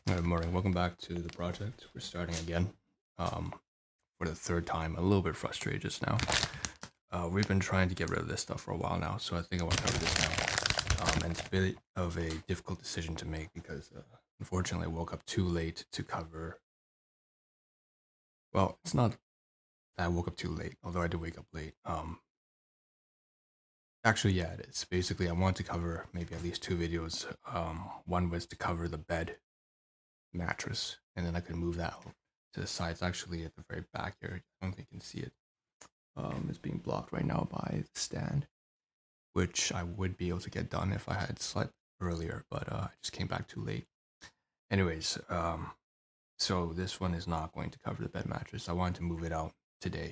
Good morning. Welcome back to the project. We're starting again for the third time. A little bit frustrated just now. We've been trying to get rid of this stuff for a while now, so I think I want to cover this now. And it's a bit of a difficult decision to make because unfortunately I woke up too late to cover. Well, it's not that I woke up too late, although I did wake up late. Actually, yeah, it is. Basically, I wanted to cover maybe at least two videos. One was to cover the bed mattress, and then I could move that to the side. It's actually at the very back here. I don't think you can see it. It's being blocked right now by the stand, which I would be able to get done if I had slept earlier, but I just came back too late. Anyways, so this one is not going to cover the bed mattress. I wanted to move it out today.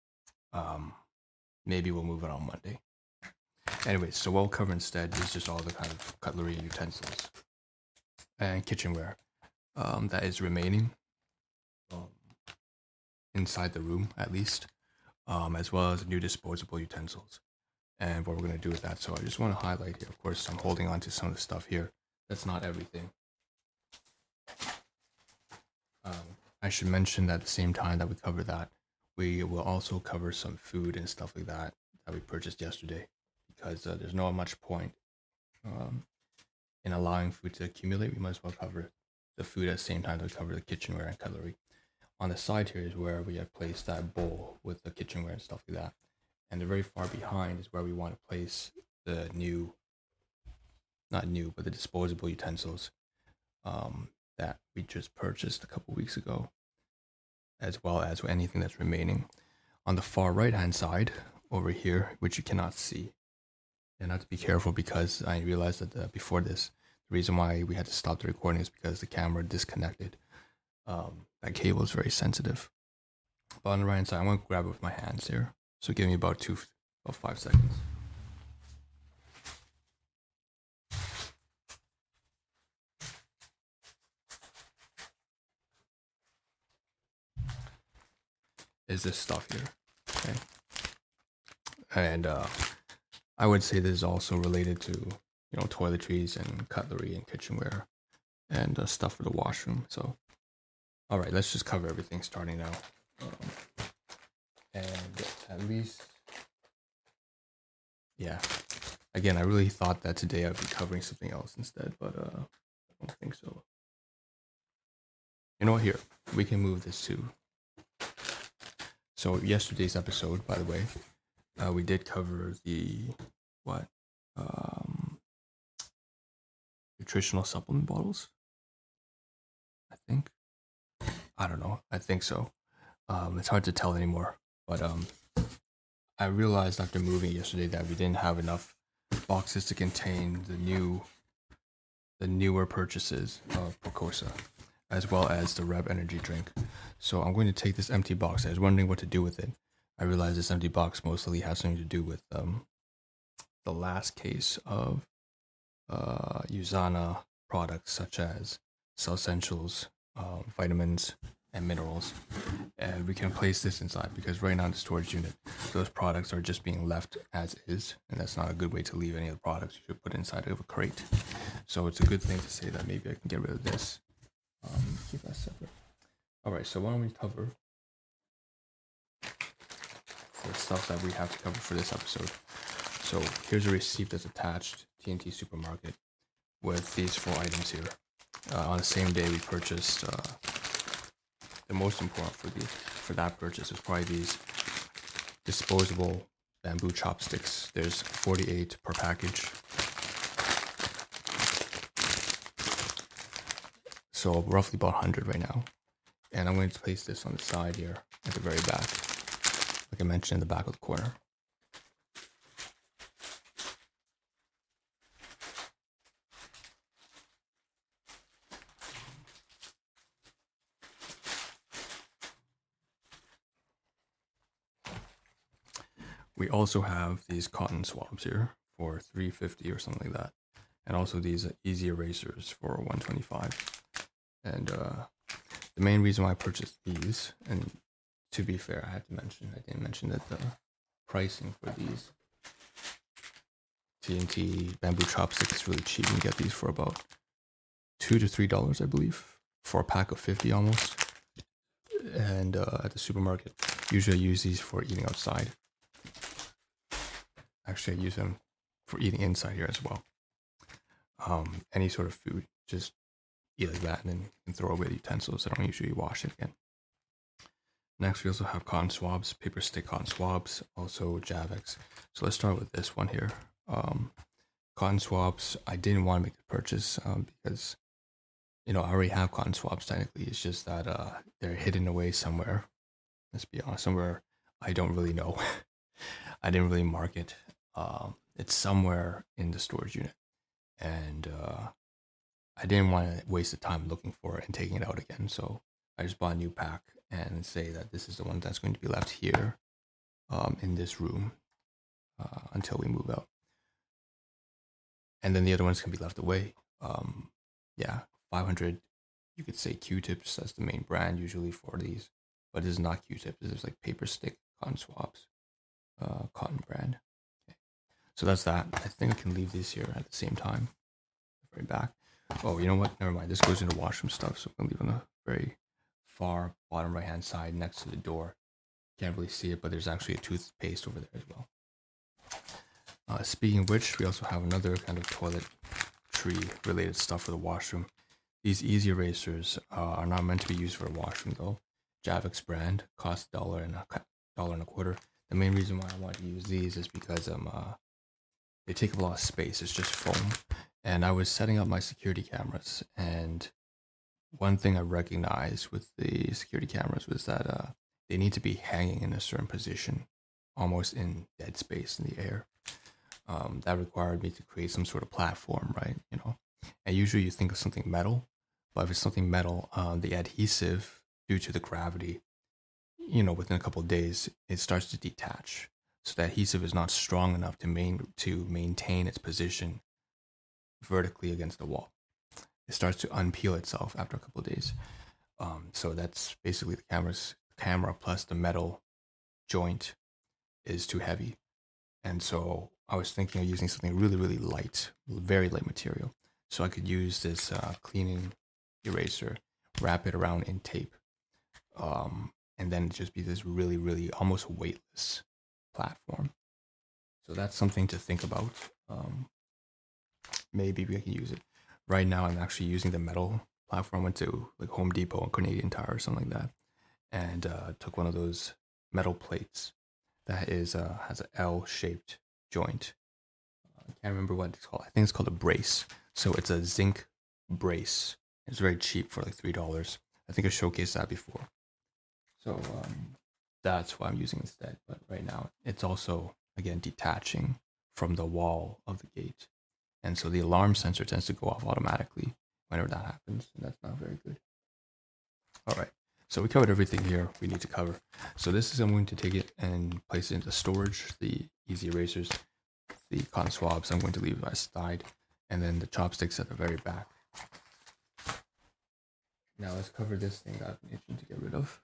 Maybe we'll move it on Monday. Anyways, so what we'll cover instead is just all the kind of cutlery and utensils and kitchenware that is remaining inside the room, at least, as well as new disposable utensils and what we're going to do with that. So I just want to highlight here, of course, I'm holding on to some of the stuff here. That's not everything. I should mention that at the same time that we cover that, we will also cover some food and stuff like that we purchased yesterday, because there's not much point in allowing food to accumulate. We might as well cover the food at the same time that we cover the kitchenware and cutlery. On the side here is where we have placed that bowl with the kitchenware and stuff like that. And the very far behind is where we want to place the the disposable utensils that we just purchased a couple weeks ago, as well as anything that's remaining. On the far right hand side over here, which you cannot see, and I have to be careful because I realized that before this, the reason why we had to stop the recording is because the camera disconnected. That cable is very sensitive. But on the right hand side, I'm going to grab it with my hands here. So give me about 5 seconds. Is this stuff here? Okay. And I would say this is also related to toiletries and cutlery and kitchenware and stuff for the washroom. So, all right, let's just cover everything starting now. And at least, yeah. Again, I really thought that today I'd be covering something else instead, but I don't think so. You know what? Here, we can move this too. So yesterday's episode, by the way, we did cover the nutritional supplement bottles. I don't know. I think so. It's hard to tell anymore, but I realized after moving yesterday that we didn't have enough boxes to contain the newer purchases of Procosa, as well as the Rev Energy drink. So I'm going to take this empty box. I was wondering what to do with it. I realized this empty box mostly has something to do with the last case of Usana products such as Cell Essentials, vitamins, and minerals. And we can place this inside because right now in the storage unit, those products are just being left as is, and that's not a good way to leave any of the products. You should put it inside of a crate. So it's a good thing to say that maybe I can get rid of this. Keep that separate. All right, so why don't we cover the stuff that we have to cover for this episode. So here's a receipt that's attached, TNT Supermarket, with these 4 items here. On the same day we purchased, the most important for that purchase is probably these disposable bamboo chopsticks. There's 48 per package. So roughly about 100 right now. And I'm going to place this on the side here at the very back, like I mentioned, in the back of the corner. We also have these cotton swabs here for $3.50 or something like that, and also these easy erasers for $1.25. And the main reason why I purchased these, and to be fair, I didn't mention that the pricing for these TNT bamboo chopsticks is really cheap. You can get these for about $2 to $3, I believe. for a pack of 50 almost. And at the supermarket, usually I use these for eating outside. Actually, I use them for eating inside here as well. Any sort of food, just eat like that and then you can throw away the utensils. I don't usually wash it again. Next, we also have cotton swabs, paper stick cotton swabs, also Javex. So let's start with this one here. Cotton swabs, I didn't want to make the purchase because, I already have cotton swabs technically. It's just that they're hidden away somewhere. Let's be honest, somewhere I don't really know. I didn't really mark it. It's somewhere in the storage unit. And I didn't want to waste the time looking for it and taking it out again. So I just bought a new pack and say that this is the one that's going to be left here in this room until we move out. And then the other ones can be left away. 500, you could say Q-tips. That's the main brand usually for these. But this is not Q-tips. This is like paper stick cotton swabs, cotton brand. Okay. So that's that. I think I can leave these here at the same time. Very back. Oh, you know what? Never mind. This goes into washroom stuff. So I'm going to leave on the very far bottom right-hand side next to the door. Can't really see it, but there's actually a toothpaste over there as well. Speaking of which, we also have another kind of toiletry related stuff for the washroom. These easy erasers are not meant to be used for a washroom though. Javex brand, cost $1.25. The main reason why I want to use these is because they take up a lot of space. It's just foam. And I was setting up my security cameras, and one thing I recognized with the security cameras was that they need to be hanging in a certain position, almost in dead space in the air. That required me to create some sort of platform, right? And usually you think of something metal, but if it's something metal, the adhesive, due to the gravity, within a couple of days, it starts to detach. So the adhesive is not strong enough to maintain its position vertically against the wall. It starts to unpeel itself after a couple of days. So that's basically the camera plus the metal joint is too heavy. And so I was thinking of using something really, really light, very light material. So I could use this cleaning eraser, wrap it around in tape, and then just be this really, really almost weightless platform. So that's something to think about. Maybe we can use it. Right now, I'm actually using the metal platform. I went to like Home Depot and Canadian Tire or something like that, and took one of those metal plates that has an L-shaped joint. I can't remember what it's called. I think it's called a brace. So it's a zinc brace. It's very cheap for like $3. I think I showcased that before. So that's what I'm using instead. But right now, it's also, again, detaching from the wall of the gate. And so the alarm sensor tends to go off automatically whenever that happens. And that's not very good. All right. So we covered everything here we need to cover. So this is, I'm going to take it and place it into storage, the easy erasers, the cotton swabs I'm going to leave by the side, and then the chopsticks at the very back. Now let's cover this thing that I've been itching to get rid of.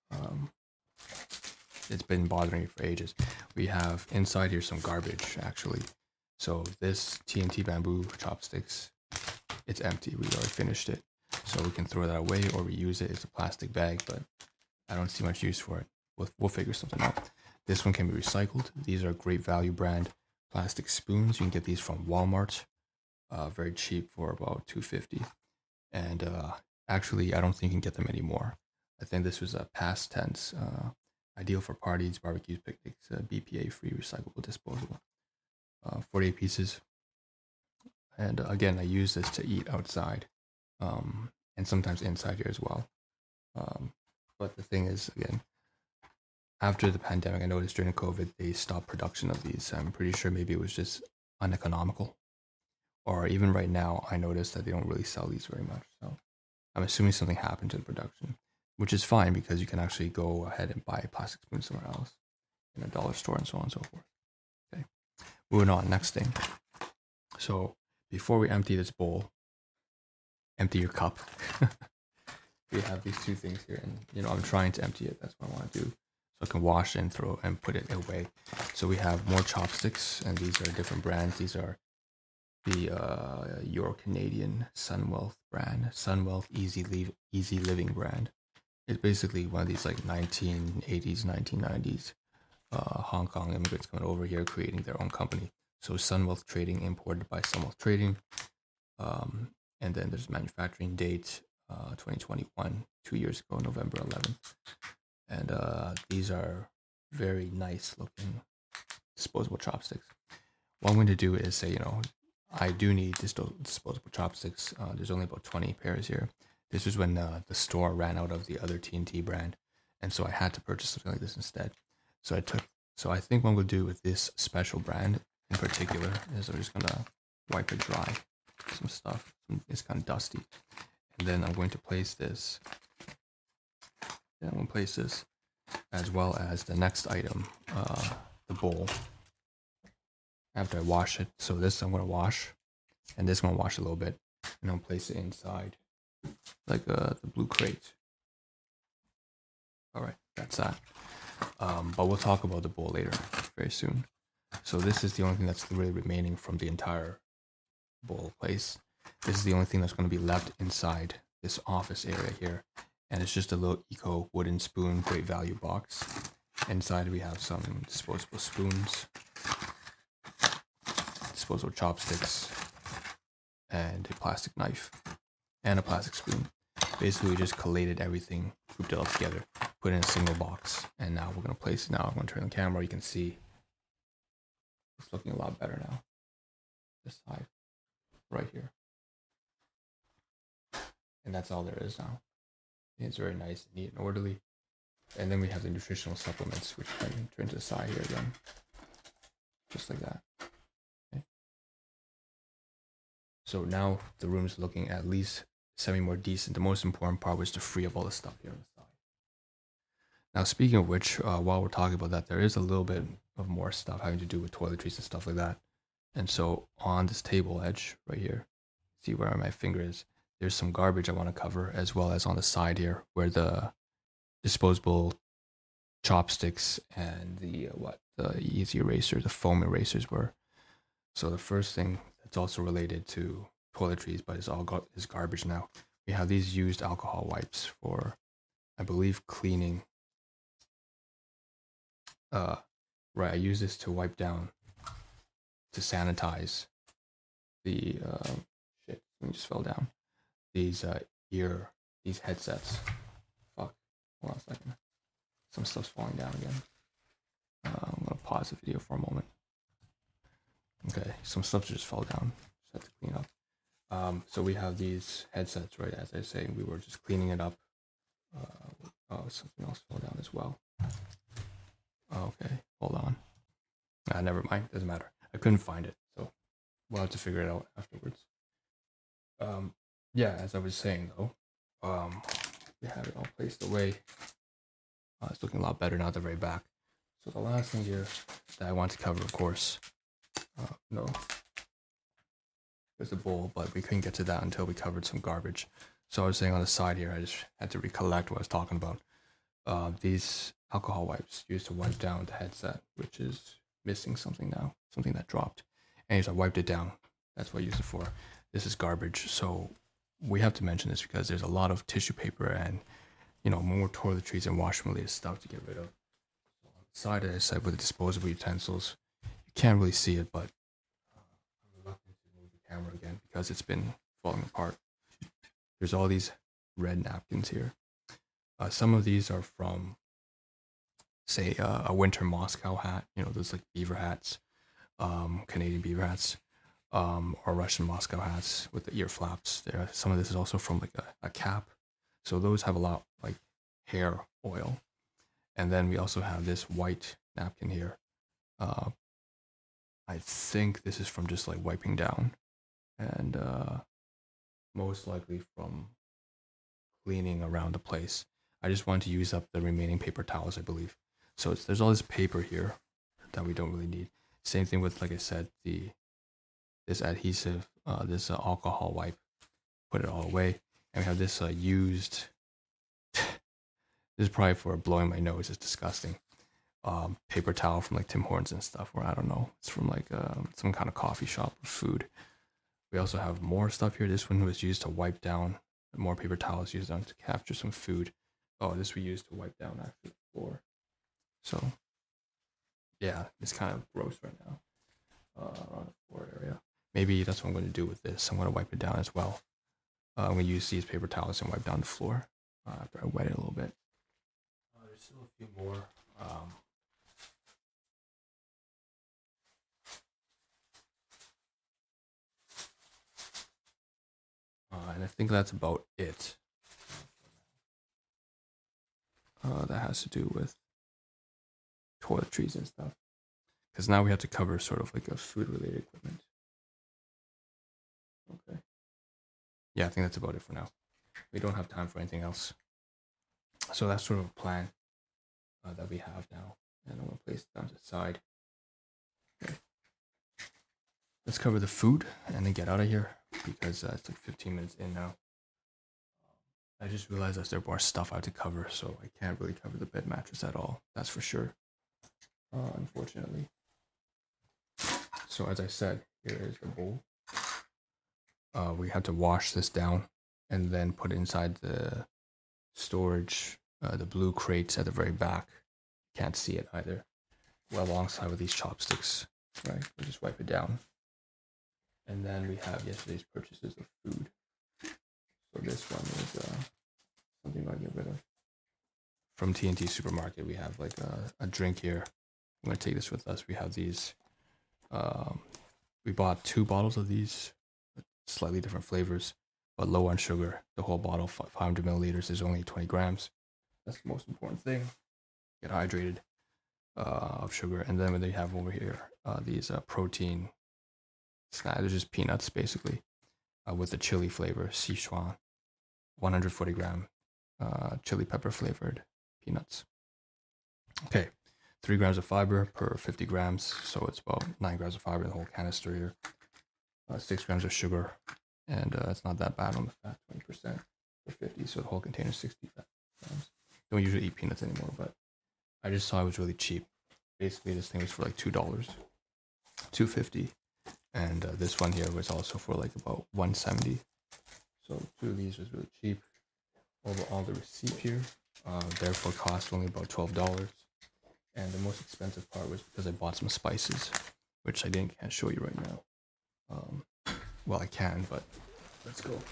It's been bothering me for ages. We have inside here some garbage, actually. So this TNT bamboo chopsticks, it's empty. We already finished it. So we can throw that away or reuse it. It's a plastic bag, but I don't see much use for it. We'll figure something out. This one can be recycled. These are Great Value brand plastic spoons. You can get these from Walmart, very cheap for about $2.50. And actually, I don't think you can get them anymore. I think this was a past tense. Ideal for parties, barbecues, picnics, BPA-free, recyclable, disposable. 48 pieces. And again, I use this to eat outside. And sometimes inside here as well. But the thing is, again, after the pandemic, I noticed during COVID, they stopped production of these. I'm pretty sure maybe it was just uneconomical. Or even right now, I noticed that they don't really sell these very much. So I'm assuming something happened to the production, which is fine because you can actually go ahead and buy a plastic spoon somewhere else in a dollar store and so on and so forth. Okay, moving on, next thing. So before we empty this bowl, empty your cup. We have these two things here, and I'm trying to empty it. That's what I want to do, so I can wash and throw and put it away. So we have more chopsticks, and these are different brands. These are your Canadian Sunwealth brand, Sunwealth Easy Living brand. It's basically one of these like 1980s, 1990s Hong Kong immigrants coming over here creating their own company. So Sunwealth Trading, imported by Sunwealth Trading. And then there's manufacturing date 2021, 2 years ago, November 11th. And these are very nice looking disposable chopsticks. What I'm going to do is say, I do need disposable chopsticks. There's only about 20 pairs here. This was when the store ran out of the other TNT brand, and so I had to purchase something like this instead. So I think what I'm going to do with this special brand in particular is I'm just going to wipe it dry. Some stuff. It's kind of dusty. And then I'm going to place this. Yeah, I'm going to place this as well as the next item, the bowl. After I wash it, so this I'm going to wash, and this I'm going to wash a little bit, and I'll place it inside, like the blue crate. All right, that's that. But we'll talk about the bowl later, very soon. So this is the only thing that's really remaining from the entire bowl place. This is the only thing that's going to be left inside this office area here, and it's just a little eco wooden spoon, great value box. Inside we have some disposable spoons, disposable chopsticks, and a plastic knife and a plastic spoon. Basically, we just collated everything, grouped it all together, put it in a single box, and now we're going to place it. Now I'm going to turn the camera. You can see it's looking a lot better now. This side, right here. And that's all there is now. It's very nice, neat, and orderly. And then we have the nutritional supplements, which I can turn to the side here again. Just like that. Okay. So now the room is looking at least semi more decent. The most important part was to free up all the stuff here on the side. Now, speaking of which, while we're talking about that, there is a little bit of more stuff having to do with toiletries and stuff like that. And so on this table edge right here, see where my finger is, there's some garbage I want to cover, as well as on the side here where the disposable chopsticks and the easy eraser, the foam erasers were. So the first thing that's also related to toiletries, but is garbage now. We have these used alcohol wipes for, I believe, cleaning. Right, I use this to wipe down, to sanitize the shit. Something just fell down. These these headsets. Fuck. Hold on a second. Some stuff's falling down again. I'm gonna pause the video for a moment. Okay, some stuff just fell down. Just have to clean up. So we have these headsets, right? As I was saying, we were just cleaning it up. Something else fell down as well. Okay, hold on. Never mind. Doesn't matter. I couldn't find it, so we'll have to figure it out afterwards. Yeah, as I was saying though, we have it all placed away. It's looking a lot better now at the very back. So the last thing here that I want to cover, of course, no, there's the bowl, but we couldn't get to that until we covered some garbage. So I was saying on the side here, I just had to recollect what I was talking about. These alcohol wipes used to wipe down the headset, which is missing something now, something that dropped. Anyways, I wiped it down. That's what I used it for. This is garbage, so we have to mention this because there's a lot of tissue paper and, more toiletries and washing-related stuff to get rid of. So on the side, as I said, with the disposable utensils, you can't really see it, but I'm reluctant to move the camera again because it's been falling apart. There's all these red napkins here. Some of these are from, say, a winter Moscow hat, those like beaver hats, Canadian beaver hats, or Russian Moscow hats with the ear flaps. Some of this is also from like a cap. So those have a lot like hair oil. And then we also have this white napkin here. I think this is from just like wiping down, and most likely from cleaning around the place. I just wanted to use up the remaining paper towels, I believe. So there's all this paper here that we don't really need. Same thing with, like I said, this adhesive, this alcohol wipe. Put it all away. And we have this used, this is probably for blowing my nose, it's disgusting. Paper towel from like Tim Hortons and stuff, or I don't know, it's from like some kind of coffee shop or food. We also have more stuff here. This one was used to wipe down, more paper towels used on to capture some food. Oh, this we used to wipe down actually the floor. So yeah, it's kind of gross right now on the floor area. Maybe that's what I'm going to do with this. I'm going to wipe it down as well. I'm going to use these paper towels and wipe down the floor after I wet it a little bit. There's still a few more. And I think that's about it. That has to do with toiletries and stuff. Because now we have to cover sort of like a food-related equipment. Okay. Yeah, I think that's about it for now. We don't have time for anything else. So that's sort of a plan that we have now. And I'm going to place it down to the side. Okay. Let's cover the food and then get out of here because it's like 15 minutes in now. I just realized that there's more stuff I have to cover, so I can't really cover the bed mattress at all. That's for sure, unfortunately. So as I said, here is the bowl. We have to wash this down and then put it inside the storage, the blue crates at the very back. Can't see it either. Well, alongside with these chopsticks, right? We just wipe it down. And then we have yesterday's purchases of food. So this one is something I get rid of. From TNT Supermarket, we have like a drink here. I'm going to take this with us. We have these. We bought 2 bottles of these, slightly different flavors, but low on sugar. The whole bottle, 500 milliliters, is only 20 grams. That's the most important thing. Get hydrated of sugar. And then they have over here these protein snacks. They're just peanuts, basically, with the chili flavor, Sichuan, 140 gram chili pepper flavored peanuts. Okay, 3 grams of fiber per 50 grams, so it's about 9 grams of fiber in the whole canister here. 6 grams of sugar, and it's not that bad on the fat, 20% for 50, so the whole container is 60 grams. Don't usually eat peanuts anymore, but I just saw it was really cheap. Basically, this thing was for like $2, $2.50, and this one here was also for like about $1.70. So 2 of these was really cheap. Overall, the receipt here, therefore cost only about $12. And the most expensive part was because I bought some spices, which I can't show you right now. Well, I can, but let's go.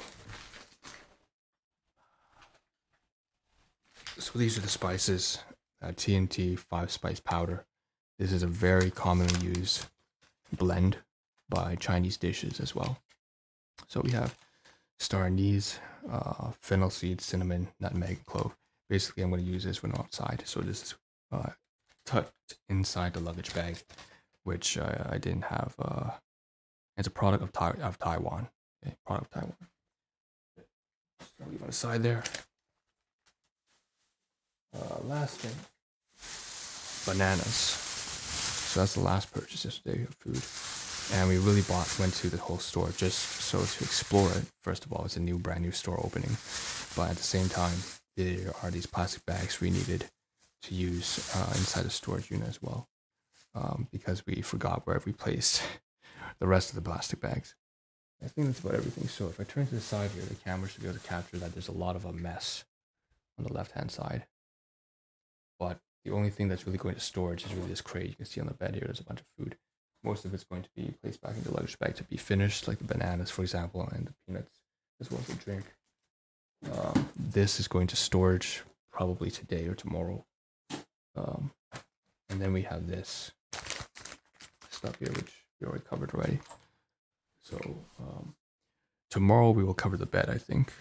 So these are the spices. TNT 5-spice powder. This is a very commonly used blend by Chinese dishes as well. So we have star anise, fennel seeds, cinnamon, nutmeg, clove. Basically, I'm going to use this when I'm outside. So this is tucked inside the luggage bag, which I didn't have. It's a product of Taiwan. Okay, product of Taiwan. Just gonna leave on the side there. Last thing, bananas. So that's the last purchase yesterday of food. And we really went to the whole store just so to explore it. First of all, it's a brand new store opening. But at the same time, there are these plastic bags we needed to use inside the storage unit as well. Because we forgot where we placed the rest of the plastic bags. I think that's about everything. So if I turn to the side here, the camera should be able to capture that there's a lot of a mess on the left-hand side. But the only thing that's really going to storage is really this crate. You can see on the bed here, there's a bunch of food. Most of it's going to be placed back in the luggage bag to be finished, like the bananas, for example, and the peanuts, as well as the drink. This is going to storage probably today or tomorrow. And then we have this stuff here, which we already covered already. So tomorrow we will cover the bed, I think.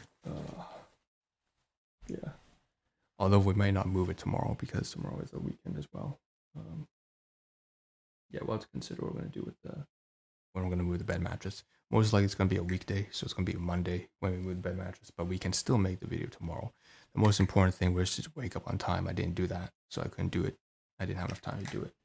Yeah. Although we may not move it tomorrow because tomorrow is a weekend as well. Yeah, we'll have to consider what we're going to do with when we're going to move the bed mattress. Most likely it's going to be a weekday, so it's going to be a Monday when we move the bed mattress, but we can still make the video tomorrow. The most important thing was to wake up on time. I didn't do that, so I couldn't do it. I didn't have enough time to do it.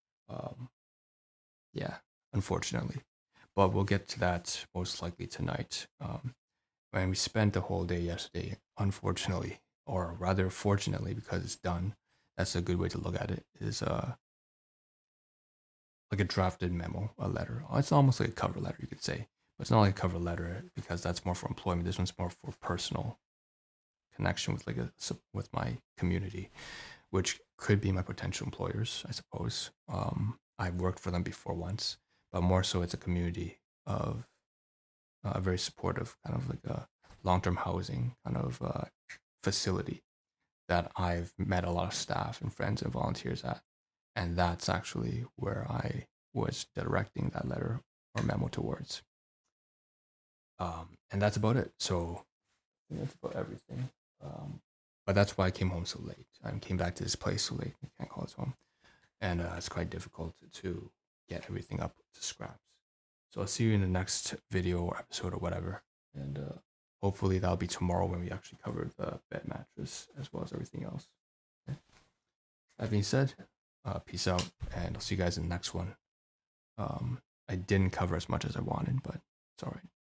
Yeah, unfortunately. But we'll get to that most likely tonight. When we spent the whole day yesterday, unfortunately, or rather fortunately, because it's done, that's a good way to look at it, is like a drafted memo, a letter. It's almost like a cover letter, you could say. But it's not like a cover letter because that's more for employment. This one's more for personal connection with with my community, which could be my potential employers, I suppose. I've worked for them before once, but more so it's a community of a very supportive kind of like a long-term housing kind of facility that I've met a lot of staff and friends and volunteers at. And that's actually where I was directing that letter or memo towards. And that's about it. So I think that's about everything. But that's why I came home so late. I came back to this place so late. I can't call it home. And it's quite difficult to get everything up to scraps. So I'll see you in the next video or episode or whatever. And hopefully that'll be tomorrow when we actually cover the bed mattress as well as everything else. Okay. That being said, peace out, and I'll see you guys in the next one. I didn't cover as much as I wanted, but it's all right.